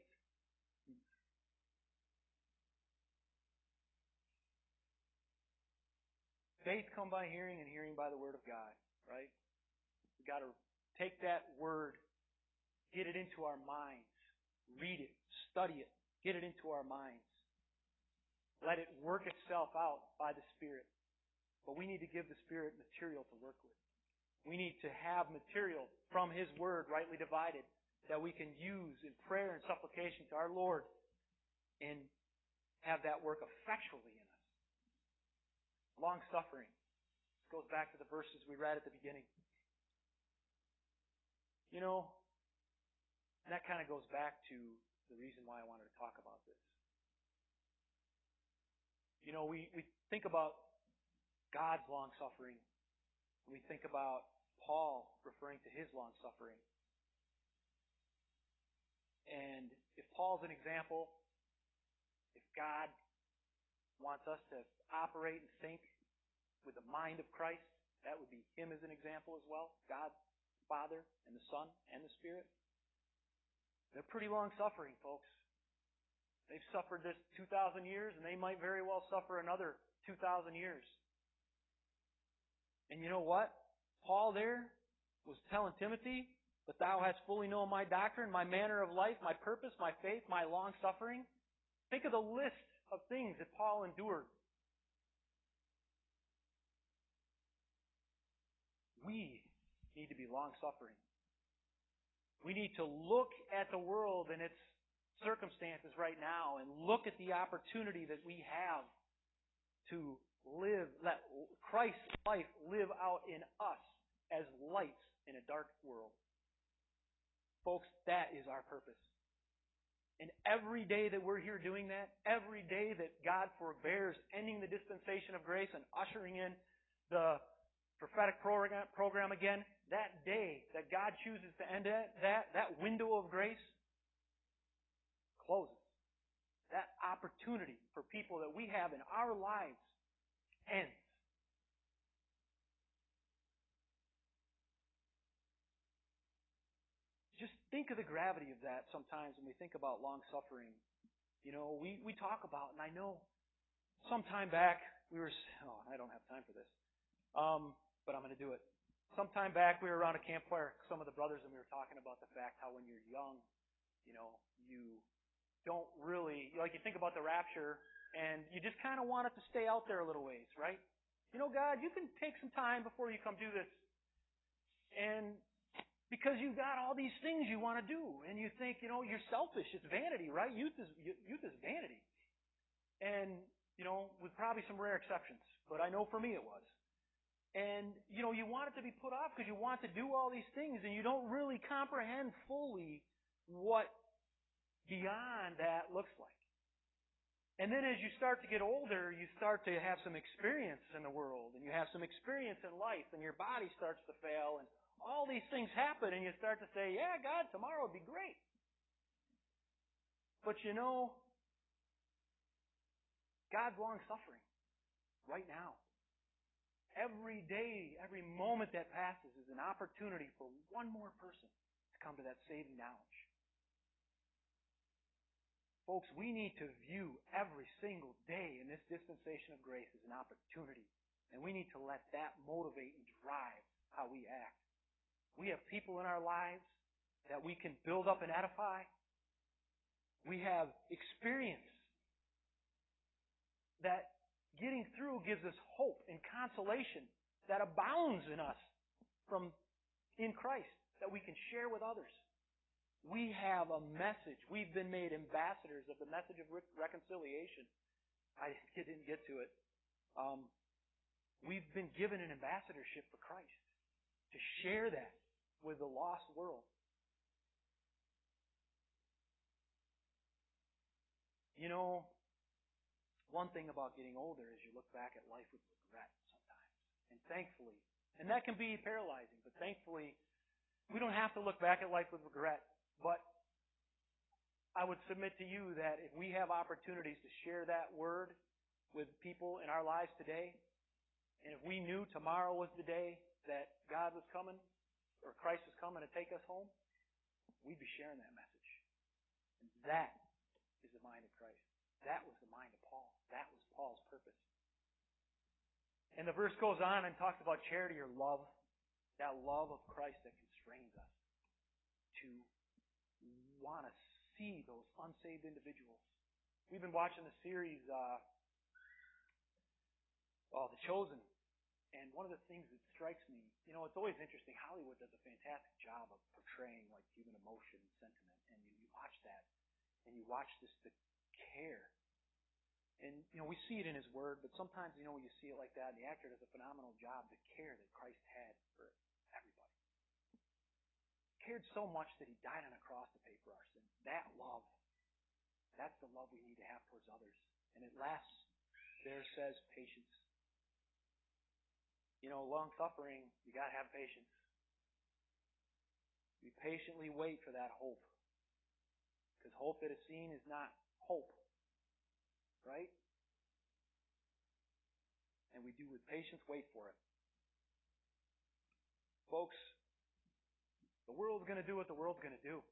Faith come by hearing, and hearing by the Word of God, right? We've got to take that Word, get it into our minds, read it, study it, get it into our minds. Let it work itself out by the Spirit. But we need to give the Spirit material to work with. We need to have material from His Word rightly divided that we can use in prayer and supplication to our Lord and have that work effectually in us. Long-suffering. This goes back to the verses we read at the beginning. You know, and that kind of goes back to the reason why I wanted to talk about this. You know, we, we think about God's long-suffering. We think about Paul referring to his long-suffering. And if Paul's an example, if God wants us to operate and think with the mind of Christ, that would be Him as an example as well. God, the Father, and the Son, and the Spirit. They're pretty long-suffering, folks. They've suffered this two thousand years, and they might very well suffer another two thousand years. And you know what? Paul there was telling Timothy, but thou hast fully known my doctrine, my manner of life, my purpose, my faith, my long-suffering. Think of the list of things that Paul endured. We need to be long-suffering. We need to look at the world and its circumstances right now and look at the opportunity that we have to live, let Christ's life live out in us as lights in a dark world. Folks, that is our purpose. And every day that we're here doing that, every day that God forbears ending the dispensation of grace and ushering in the prophetic program, program again, that day that God chooses to end it, that, that window of grace closes. That opportunity for people that we have in our lives ends. Just think of the gravity of that sometimes when we think about long-suffering. You know, we, we talk about, and I know some time back we were, oh, I don't have time for this, um, but I'm going to do it. Some time back we were around a campfire, some of the brothers, and we were talking about the fact how when you're young, you know, you don't really, like you think about the rapture, and you just kind of want it to stay out there a little ways, right? You know, God, you can take some time before you come do this. And because you've got all these things you want to do, and you think, you know, you're selfish. It's vanity, right? Youth is youth is vanity. And, you know, with probably some rare exceptions, but I know for me it was. And, you know, you want it to be put off because you want to do all these things, and you don't really comprehend fully what beyond that looks like. And then as you start to get older, you start to have some experience in the world, and you have some experience in life, and your body starts to fail, and all these things happen, and you start to say, yeah, God, tomorrow would be great. But you know, God's long-suffering right now. Every day, every moment that passes is an opportunity for one more person to come to that saving knowledge. Folks, we need to view every single day in this dispensation of grace as an opportunity And we need to let that motivate and drive how we act. We have people in our lives that we can build up and edify. We have experience that getting through gives us hope and consolation that abounds in us from in Christ that we can share with others. We have a message. We've been made ambassadors of the message of reconciliation. I didn't get to it. Um, we've been given an ambassadorship for Christ to share that with the lost world. You know, one thing about getting older is you look back at life with regret sometimes. And thankfully, and that can be paralyzing, but thankfully, we don't have to look back at life with regret. But I would submit to you that if we have opportunities to share that word with people in our lives today, and if we knew tomorrow was the day that God was coming, or Christ was coming to take us home, we'd be sharing that message. And that is the mind of Christ. That was the mind of Paul. That was Paul's purpose. And the verse goes on and talks about charity or love. That love of Christ that constrains us to want to see those unsaved individuals. We've been watching the series, uh, oh, The Chosen. And one of the things that strikes me, you know, it's always interesting. Hollywood does a fantastic job of portraying like human emotion and sentiment. And you, you watch that, and you watch this, the care. And, you know, we see it in His Word, but sometimes, you know, when you see it like that, the actor does a phenomenal job, the care that Christ had for everybody. He cared so much that He died on a cross to pay for our sins. That love, that's the love we need to have towards others. And it lasts, there says, patience. You know, long suffering, you got to have patience. We patiently wait for that hope. Because hope that is seen is not hope. Right? And we do with patience wait for it. Folks, the world's going to do what the world's going to do.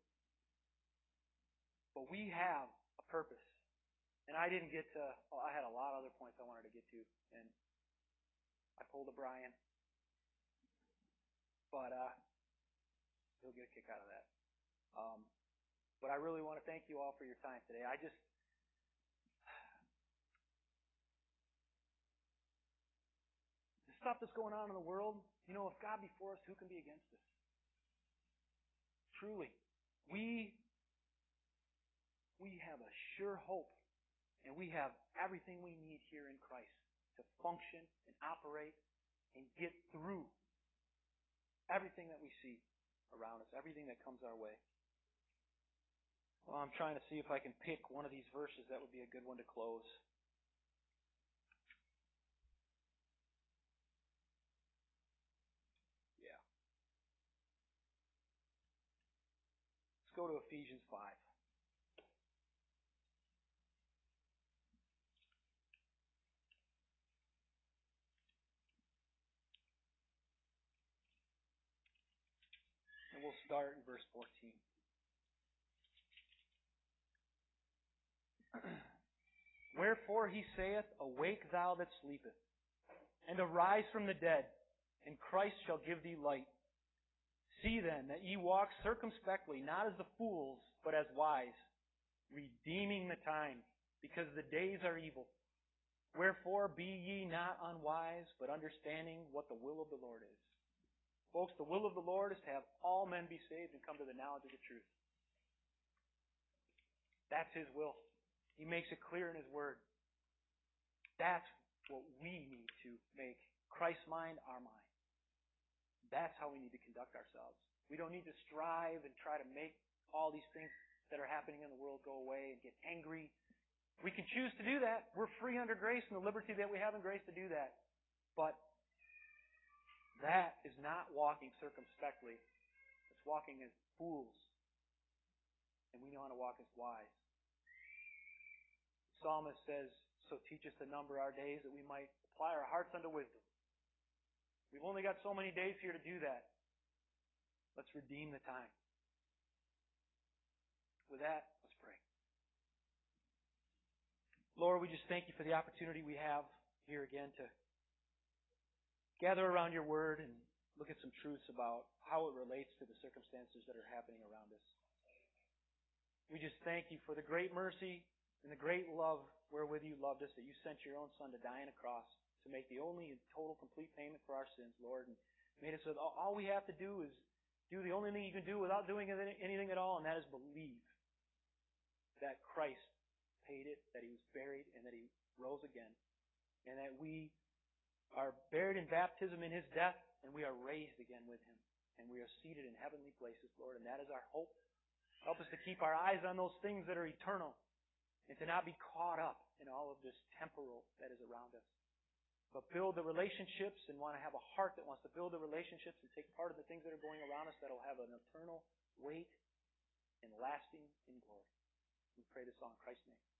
But we have a purpose. And I didn't get to, well, I had a lot of other points I wanted to get to. And I pulled a Brian. But uh, he'll get a kick out of that. Um, but I really want to thank you all for your time today. I just, the stuff that's going on in the world, you know, if God be for us, who can be against us? Truly. We, we have a sure hope, and we have everything we need here in Christ to function and operate and get through everything that we see around us, everything that comes our way. Well, I'm trying to see if I can pick one of these verses that would be a good one to close. Yeah. Let's go to Ephesians five. And we'll start in verse fourteen. Wherefore he saith, Awake thou that sleepest, and arise from the dead, and Christ shall give thee light. See then that ye walk circumspectly, not as the fools, but as wise, redeeming the time, because the days are evil. Wherefore be ye not unwise, but understanding what the will of the Lord is. Folks, the will of the Lord is to have all men be saved and come to the knowledge of the truth. That's His will. He makes it clear in His Word. That's what we need to make Christ's mind our mind. That's how we need to conduct ourselves. We don't need to strive and try to make all these things that are happening in the world go away and get angry. We can choose to do that. We're free under grace and the liberty that we have in grace to do that. But that is not walking circumspectly. It's walking as fools. And we know how to walk as wise. The psalmist says, So teach us to number our days that we might apply our hearts unto wisdom. We've only got so many days here to do that. Let's redeem the time. With that, let's pray. Lord, we just thank You for the opportunity we have here again to gather around your Word and look at some truths about how it relates to the circumstances that are happening around us. We just thank you for the great mercy and the great love wherewith you loved us, that you sent your own Son to die on a cross to make the only and total complete payment for our sins, Lord, and made it so that all we have to do is do the only thing you can do without doing anything at all, and that is believe that Christ paid it, that He was buried, and that He rose again, and that we are buried in baptism in His death, and we are raised again with Him, and we are seated in heavenly places, Lord, and that is our hope. Help us to keep our eyes on those things that are eternal, and to not be caught up in all of this temporal that is around us. But build the relationships and want to have a heart that wants to build the relationships and take part of the things that are going around us that will have an eternal weight and lasting in glory. We pray this all in Christ's name.